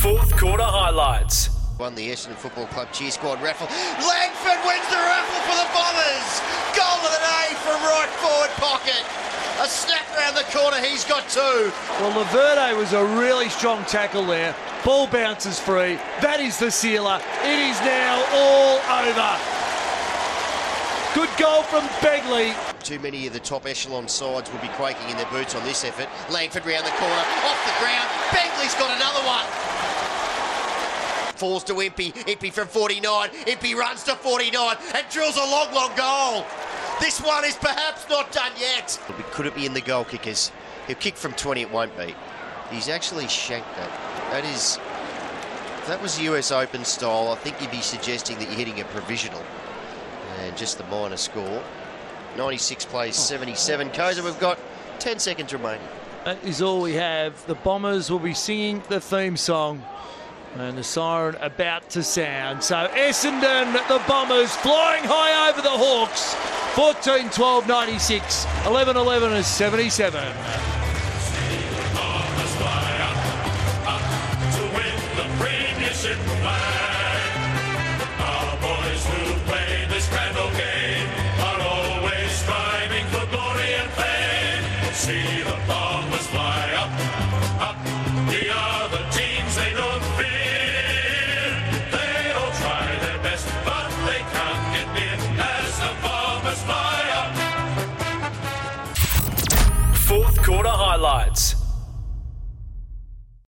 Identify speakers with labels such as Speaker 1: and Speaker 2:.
Speaker 1: Fourth quarter highlights.
Speaker 2: Won the Essendon Football Club cheer squad raffle. Langford wins the raffle for the Bombers. Goal of the day from right forward pocket. A snap around the corner, he's got two.
Speaker 3: Well, Laverde was a really strong tackle there. Ball bounces free. That is the sealer. It is now all over. Good goal from Begley.
Speaker 2: Too many of the top echelon sides will be quaking in their boots on this effort. Langford round the corner, off the ground. Begley's got another one. Falls to Impey. Impey from 49. Impey runs to 49 and drills a long, long goal. This one is perhaps not done yet. Could it be in the goal kickers? He'll kick from 20, it won't be. He's actually shanked that. If that was US Open style, I think you'd be suggesting that you're hitting a provisional. And just the minor score. 96 plays 77. Koza, we've got 10 seconds remaining.
Speaker 3: That is all we have. The Bombers will be singing the theme song. And the siren about to sound. So Essendon, the Bombers, flying high over the Hawks. 14-12-96. 11-11 is 77.
Speaker 4: To win the premiership.